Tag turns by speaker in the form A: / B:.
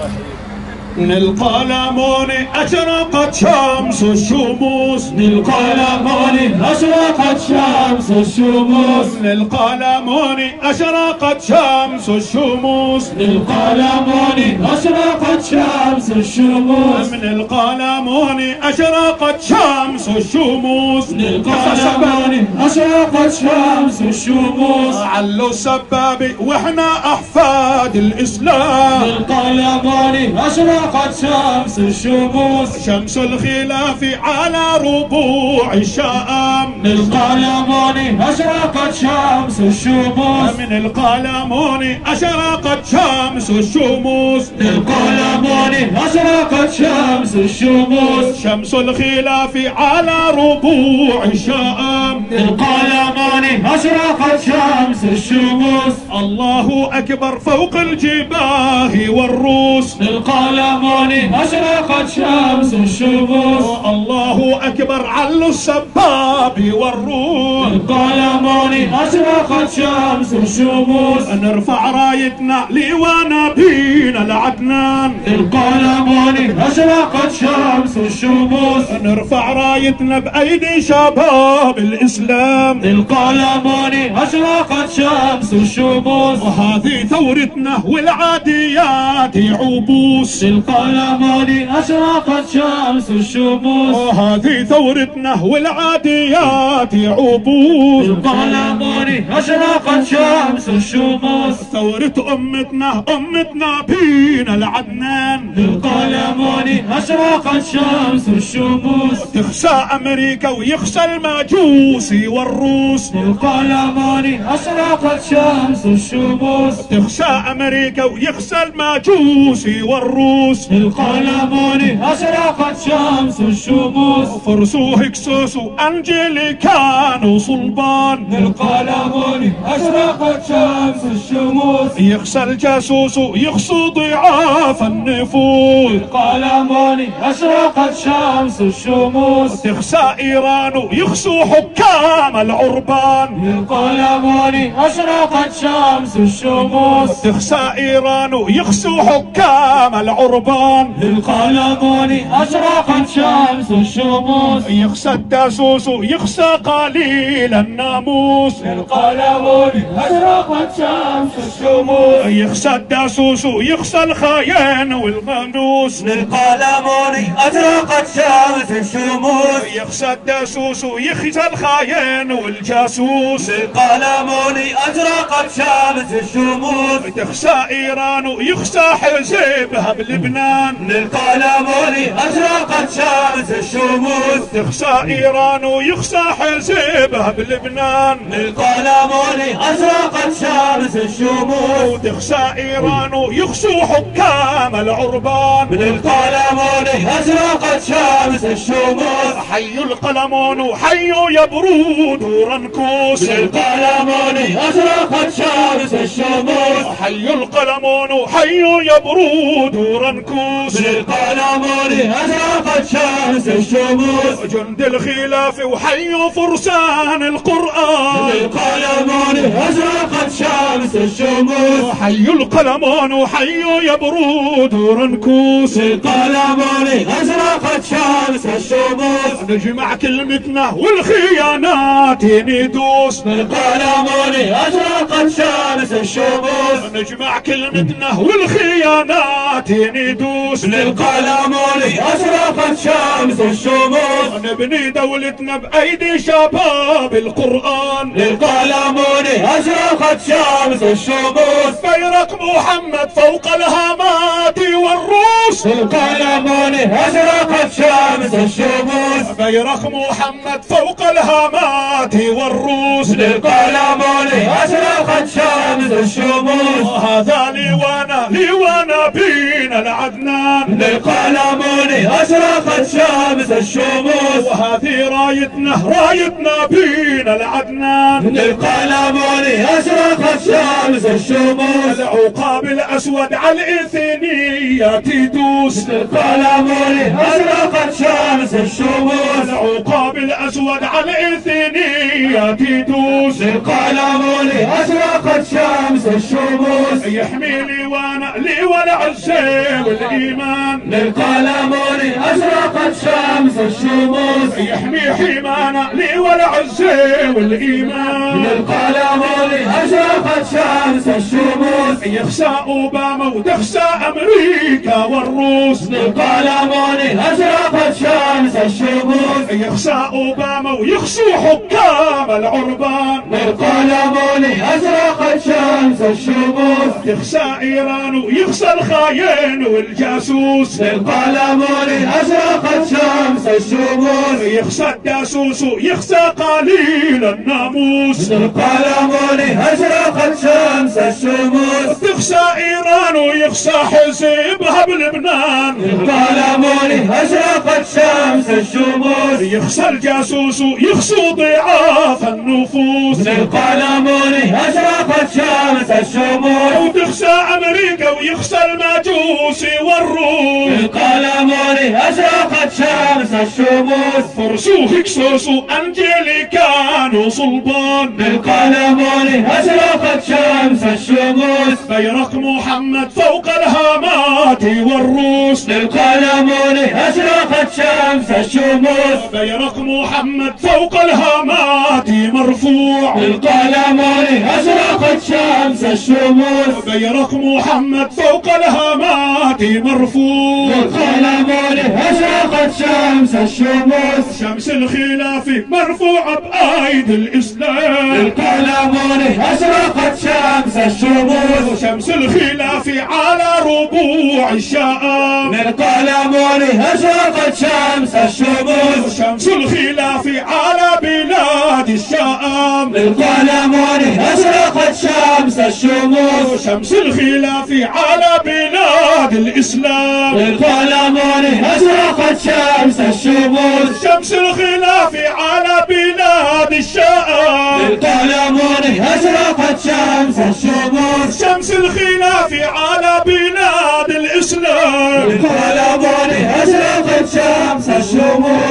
A: للقلمون أشرقت شمس الشموس،
B: للقلمون أشرقت شمس الشموس،
A: للقلمون أشرقت شمس الشموس،
B: للقلمون أشرقت شمس الشموس،
A: من القلمون أشرقت شمس الشموس،
B: للقلمون أشرقت شمس الشموس،
A: علوا السبابي وإحنا أحفاد الإسلام،
B: للقلمون أشرقت شمس الشموس،
A: شمس الخلاف على ربوع الشام،
B: للقلمون أشرقت شمس الشموس،
A: من القلمون أشرقت شمس الشموس،
B: للقلمون أشرقت شمس الشموس،
A: شمس الخلاف على ربوع الشام،
B: للقلمون أشرقت شمس الشموس،
A: الله أكبر فوق الجباه والروس،
B: للقلمون أشرقت شمس الشموس،
A: الله أكبر علوا السباب والروس،
B: للقلمون أشرقت شمس الشموس،
A: نرفع رايتنا لوانا بينا العدنان،
B: للقلمون أشرقت شمس الشموس،
A: نرفع رايتنا بأيدي شباب الإسلام،
B: للقلمون أشرقت شمس الشموس،
A: وهذه ثورتنا والعاديات عبوس،
B: للقلمون أشرقت شمس الشموس،
A: وهذه ثورتنا والعاديات عبوس،
B: للقلمون أشرقت شمس الشموس،
A: ثورة أمتنا بينا العدنان،
B: للقلمون أشرقت شمس الشموس،
A: تخسى أمريكا ويخسى المجوس والروس،
B: للقلمون أشرقت شمس الشموس،
A: تخسى أمريكا ويخسى المجوس والروس،
B: للقلمون أشرقت شمس الشموس،
A: فرسو هكسوس وأنجليكان وصلبان،
B: للقلمون أشرقت شمس الشموس،
A: يخسى الجاسوس ويخسو ضعاف النفوس،
B: للقلمون أشرقت شمس الشموس،
A: تخسى إيران ويخسو حكام العربان،
B: للقلمون أشرقت شمس الشموس،
A: تخسى إيران ويخسو حكام العربان،
B: للقلمون أشرقت شمس الشموس،
A: يخسى الداسوس ويخسى قليل الناموس،
B: للقلمون أشرقت شمس الشموس،
A: يخسى الداسوس ويخسى الخاين والغنوس،
B: للقلمون أشرقت شمس الشموس،
A: يخسى الداسوس ويخسى الخاين والجاسوس،
B: للقلمون أشرقت شمس الشموس،
A: تخسى إيران ويخسى حزبها بلبنان،
B: للقلمون أشرقت شمس الشموس،
A: تخسى إيران ويخسى حزبها بلبنان،
B: للقلمون أشرقت شمس الشموس،
A: تخسى إيران ويخسو حكام العربان،
B: للقلمون أشرقت شمس الشموس،
A: حيوا القلمون وحيوا يا برود ورنكوس،
B: للقلمون أشرقت شمس الشموس،
A: حيوا القلمون وحيوا يا برود ورنكوس،
B: للقلمون أشرقت شمس الشموس،
A: جند الخلاف وحيوا فرسان القرآن،
B: للقلمون أشرقت شمس الشموس،
A: حيوا القلمون وحيوا يا برود ورنكوس،
B: للقلمون أشرقت شمس الشموس،
A: نجمع كلمتنا والخيانات ندوس،
B: للقلمون أشرقت شمس الشموس،
A: نجمع كلمتنا والخيانات ندوس،
B: للقلمون أشرقت شمس الشموس،
A: نبني دولتنا بأيدي شباب القرآن،
B: للقلمون أشرقت شمس الشموس،
A: بيرق محمد فوق الهامات والروس،
B: للقلمون أشرقت شمس الشموس،
A: بيرق محمد فوق الهامات والروس،
B: للقلمون أشرقت شمس الشموس،
A: هذا لوانا بينا العدنان،
B: للقلمون أشرقت شمس الشموس،
A: وهذه رايتنا بينا العدنان،
B: للقلمون أشرقت شمس الشموس،
A: العقاب الأسود على الإثنية تدوس،
B: للقلمون أشرقت شمس الشموس،
A: العقاب الأسود على الإثنية تدوس،
B: للقلمون أشرقت شمس الشموس،
A: يحمي لوانا عزي الإيمان
B: للقلمون أشرقت شمس الشموس
A: يحمي حمانا لي والعزة والإيمان
B: للقلمون أشرقت شمس الشموس
A: يخشى أوباما وتخشى أمريكا والروس
B: للقلمون أشرقت شمس الشموس
A: يخشى أوباما ويخشوا حكام العربان
B: للقلمون أشرقت شمس الشموس
A: يخشى إيران ويخشى الخاين والجاسوس
B: للقلمون أشرقت شمس الشموس
A: يخشى الجاسوس ويخشى قليل الناموس
B: للقلمون أشرقت شمس الشموس
A: تخشى إيران ويخشى حزبها بلبنان
B: للقلمون أشرقت شمس الشموس
A: يخشى الجاسوس ويخشى ضعاف النفوس
B: للقلمون أشرقت شمس الشموس
A: وتخشى أمريكا ويخشى المجوس والروس
B: للقلمون أشرقت شمس الشموس
A: فرسو هكسوس وأنجليكان وصلبان
B: للقلمون أشرقت شمس الشموس
A: بيرق محمد فوق الهامات والروس
B: للقلمون أشرقت شمس الشموس
A: بيرق محمد فوق الهامات مرفوع
B: للقلمون أشرقت شمس الشموس
A: بيرق محمد فوق الهامات مرفوع
B: للقلمون أشرقت شمس الشموس
A: شمس الخلاف مرفوعة بأيد الإسلام
B: للقلمون أشرقت شمس الشموس
A: شمس الخلاف على ربوع الشام
B: للقلمون أشرقت شمس الشموس
A: شمس الخلاف على بلاد الشام
B: للقلمون أشرقت شمس الشموس
A: شمس الخلاف على بلاد الإسلام
B: للقلمون أشرقت شمس الشموس
A: شمس الخلاف على بلاد الشام
B: للقلمون أشرقت شمس الشموس
A: شمس الخلاف على بلاد الإسلام
B: للقلمون أشرقت شمس الشموس